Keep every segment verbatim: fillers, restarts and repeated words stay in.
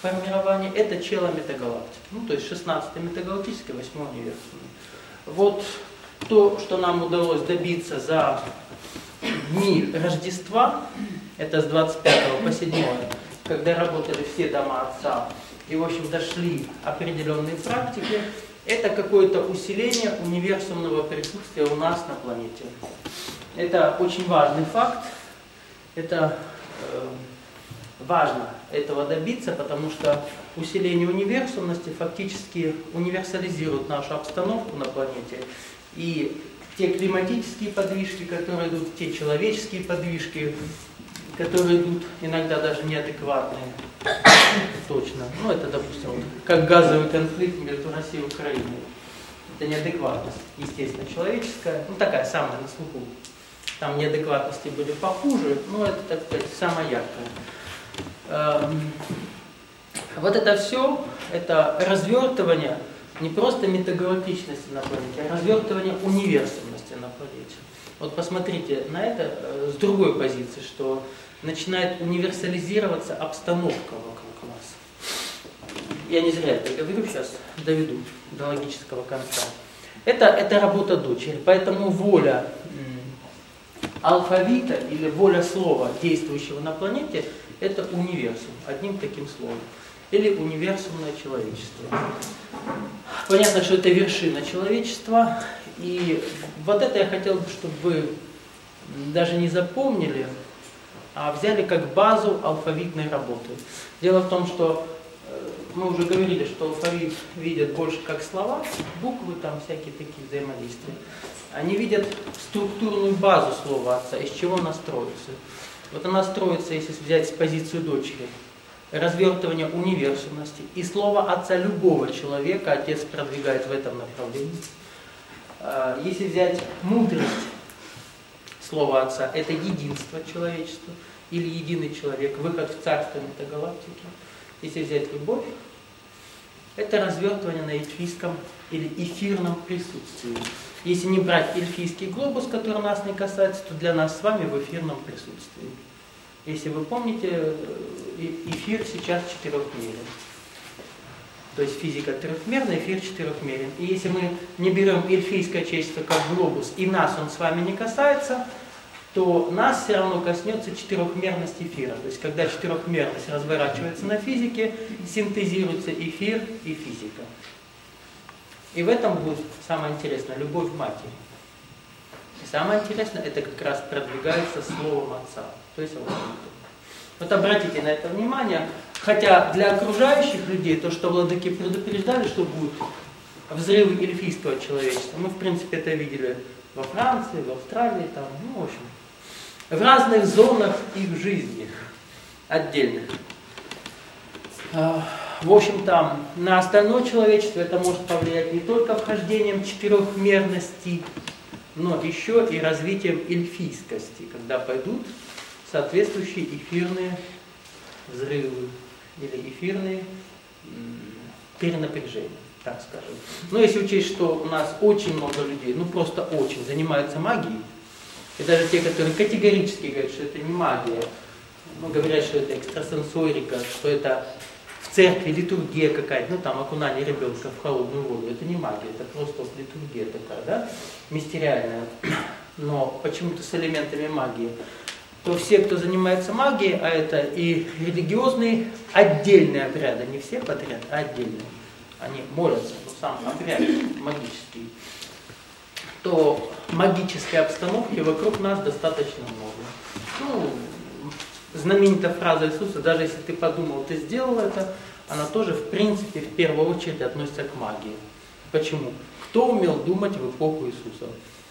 формирования, это чела метагалактики. Ну, то есть шестнадцатый метагалактический, восьмой универсальный. Вот то, что нам удалось добиться за дни Рождества, это с двадцать пятого по седьмое, когда работали все дома Отца, и, в общем, дошли определенные практики, это какое-то усиление универсумного присутствия у нас на планете. Это очень важный факт, это э, важно этого добиться, потому что усиление универсумности фактически универсализирует нашу обстановку на планете, и те климатические подвижки, которые идут, те человеческие подвижки, которые идут иногда даже неадекватные, точно. Ну, это, допустим, вот, как газовый конфликт между Россией и Украиной. Это неадекватность, естественно, человеческая, ну, такая самая на слуху. Там неадекватности были похуже, но это, так сказать, самое яркое. Вот это все, это развертывание не просто метагалактичности на планете, а развертывание универсальности на планете. Вот посмотрите на это с другой позиции, что начинает универсализироваться обстановка вокруг нас. Я не зря это говорю, сейчас доведу до логического конца. Это, это работа дочери, поэтому воля алфавита или воля слова, действующего на планете, это универсум, одним таким словом. Или универсумное человечество. Понятно, что это вершина человечества, и вот это я хотел бы, чтобы вы даже не запомнили, а взяли как базу алфавитной работы. Дело в том, что мы уже говорили, что алфавит видят больше как слова, буквы, там всякие такие взаимодействия. Они видят структурную базу слова Отца, из чего она строится. Вот она строится, если взять с позицию дочери, развертывание универсальности. И слово Отца любого человека Отец продвигает в этом направлении. Если взять мудрость слова Отца, это единство человечества или единый человек, выход в царство метагалактики. Если взять любовь, это развертывание на эльфийском или эфирном присутствии. Если не брать эльфийский глобус, который нас не касается, то для нас с вами в эфирном присутствии. Если вы помните, эфир сейчас четырехмерен. То есть физика трехмерная, эфир четырехмерен. И если мы не берем эльфийское человечество как глобус, и нас он с вами не касается, то нас все равно коснется четырехмерность эфира. То есть когда четырехмерность разворачивается на физике, синтезируется эфир и физика. И в этом будет самое интересное, любовь матери. И самое интересное, это как раз продвигается словом Отца. То есть алфавитом. Вот обратите на это внимание. Хотя для окружающих людей, то, что владыки предупреждали, что будут взрывы эльфийского человечества, мы в принципе это видели во Франции, в Австралии, там, ну, в общем, в разных зонах их жизни отдельных. В общем, там на остальное человечество это может повлиять не только вхождением четырехмерности, но еще и развитием эльфийскости, когда пойдут соответствующие эфирные взрывы или эфирные перенапряжения, так скажем. Но если учесть, что у нас очень много людей, ну просто очень, занимаются магией, и даже те, которые категорически говорят, что это не магия, ну, говорят, что это экстрасенсорика, что это в церкви литургия какая-то, ну там окунание ребенка в холодную воду, это не магия, это просто вот литургия такая, да, мистериальная, но почему-то с элементами магии, то все, кто занимается магией, а это и религиозные отдельные обряды, не все подряд, а отдельные, они молятся, но сам обряд магический, то магической обстановки вокруг нас достаточно много. Ну, знаменитая фраза Иисуса, даже если ты подумал, ты сделал это, она тоже в принципе в первую очередь относится к магии. Почему? Кто умел думать в эпоху Иисуса?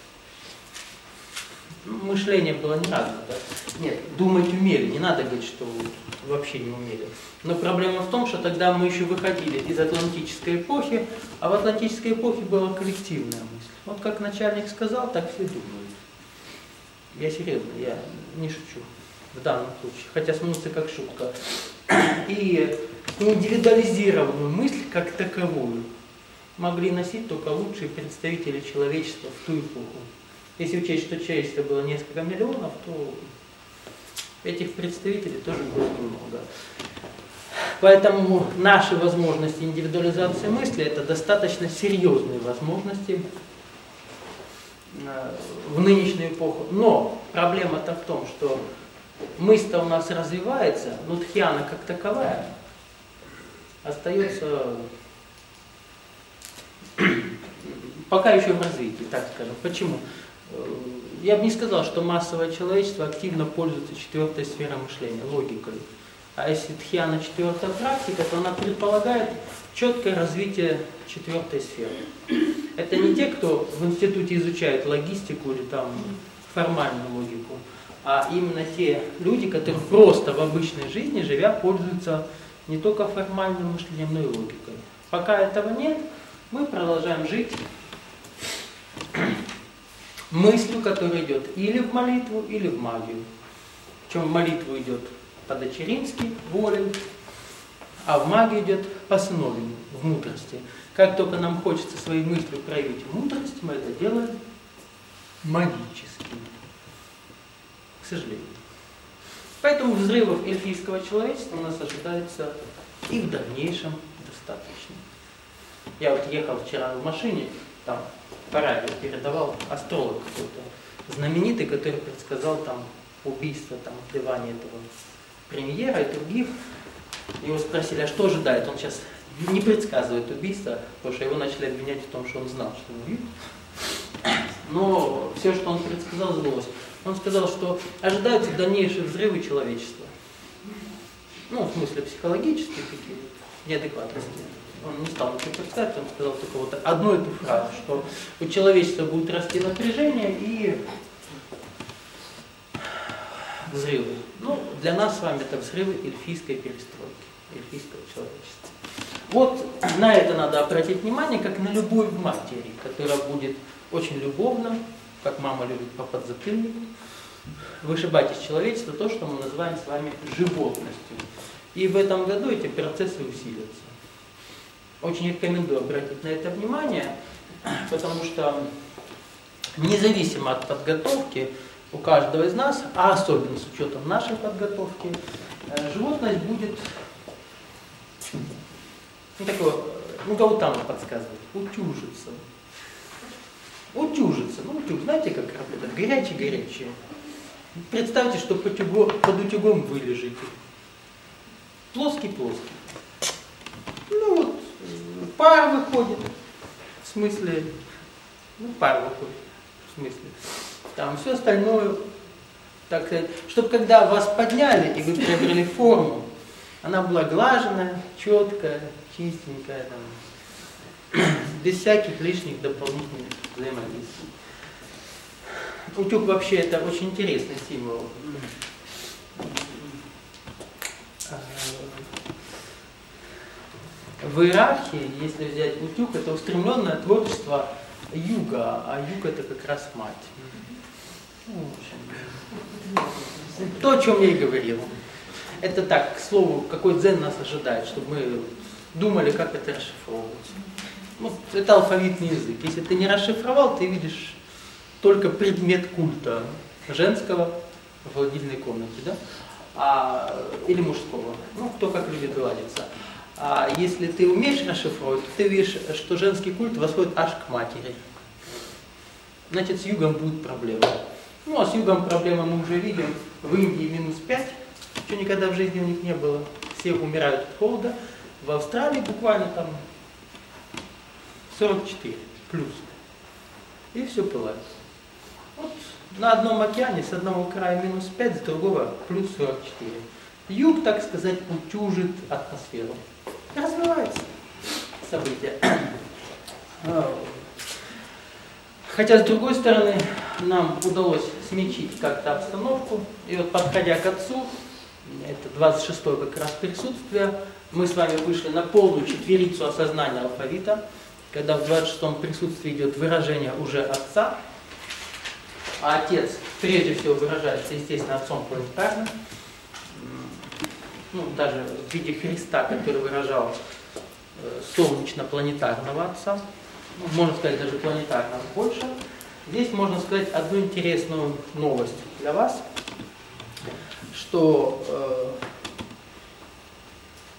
Мышление было не развито. Нет, думать умели, не надо говорить, что вообще не умели. Но проблема в том, что тогда мы еще выходили из атлантической эпохи, а в атлантической эпохе была коллективная мысль. Вот как начальник сказал, так все думают. Я серьезно, я не шучу в данном случае, хотя смысл как шутка. И индивидуализированную мысль как таковую могли носить только лучшие представители человечества в ту эпоху. Если учесть, что человечество было несколько миллионов, то этих представителей тоже было немного. Поэтому наши возможности индивидуализации мысли – это достаточно серьезные возможности в нынешнюю эпоху. Но проблема-то в том, что мысль-то у нас развивается, но дхьяна как таковая остается пока еще в развитии, так скажем. Почему? Я бы не сказал, что массовое человечество активно пользуется четвертой сферой мышления, логикой. А если дхьяна четвертая практика, то она предполагает четкое развитие четвертой сферы. Это не те, кто в институте изучает логистику или там формальную логику, а именно те люди, которые просто в обычной жизни, живя, пользуются не только формальным мышлением, но и логикой. Пока этого нет, мы продолжаем жить мыслью, которая идет или в молитву, или в магию. Причем в молитву идет по-дочерински, волей, а в магию идет по-сыновьему, в мудрости. Как только нам хочется своей мыслью проявить мудрость, мы это делаем магически. К сожалению. Поэтому взрывов эльфийского человечества у нас ожидается и в дальнейшем достаточно. Я вот ехал вчера в машине, там по радио передавал астролог какой-то знаменитый, который предсказал там убийство, там, отливание этого премьера и других. Его спросили, а что ожидает? Он сейчас не предсказывает убийство, потому что его начали обвинять в том, что он знал, что убьют. Но все, что он предсказал, сбылось. Он сказал, что ожидаются дальнейшие взрывы человечества. Ну, в смысле психологические такие неадекватности. Он не стал ничего предсказать, он сказал только вот одну эту фразу, что у человечества будет расти напряжение и взрывы. Ну, для нас с вами это взрывы эльфийской перестройки, эльфийского человечества. Вот на это надо обратить внимание, как на любовь матери, которая будет очень любовно, как мама любит по подзатыльнику, вышибать из человечества то, что мы называем с вами животностью. И в этом году эти процессы усилятся. Очень рекомендую обратить на это внимание, потому что независимо от подготовки у каждого из нас, а особенно с учетом нашей подготовки, животность будет, ну такое, ну Гаутама подсказывает, утюжиться. Утюжиться. Ну, утюг, знаете, как работает? Горячий-горячий. Представьте, что под, утюго, под утюгом вы лежите. Плоский-плоский. Ну вот, пар выходит. В смысле, ну пар выходит. В смысле. Там все остальное, так сказать, чтобы когда вас подняли и вы приобрели форму, она была глаженная, четкая, чистенькая, там, без всяких лишних дополнительных взаимодействий. Утюг вообще это очень интересный символ. В иерархии, если взять утюг, это устремленное творчество юга, а юг это как раз мать. То, о чем я и говорил. Это так, к слову, какой дзен нас ожидает, чтобы мы думали, как это расшифровывать. Ну, это алфавитный язык. Если ты не расшифровал, ты видишь только предмет культа женского в холодильной комнате, да? А, или мужского. Ну, кто как любит гладиться. А если ты умеешь расшифровывать, то ты видишь, что женский культ восходит аж к матери. Значит, с югом будут проблемы. Ну, а с югом проблемы мы уже видим. В Индии минус пять, что никогда в жизни у них не было. Все умирают от холода. В Австралии буквально там сорок четыре плюс. И все пылает. Вот на одном океане с одного края минус пять, с другого плюс сорок четыре. Юг, так сказать, утюжит атмосферу. Развивается событие. Хотя, с другой стороны, нам удалось смягчить как-то обстановку. И вот, подходя к отцу, это двадцать шестое как раз присутствие, мы с вами вышли на полную четверицу осознания алфавита, когда в двадцать шестом присутствии идет выражение уже отца, а отец прежде всего выражается, естественно, отцом планетарным, ну, даже в виде Христа, который выражал э, солнечно-планетарного отца, ну, можно сказать, даже планетарного больше. Здесь можно сказать одну интересную новость для вас, что э,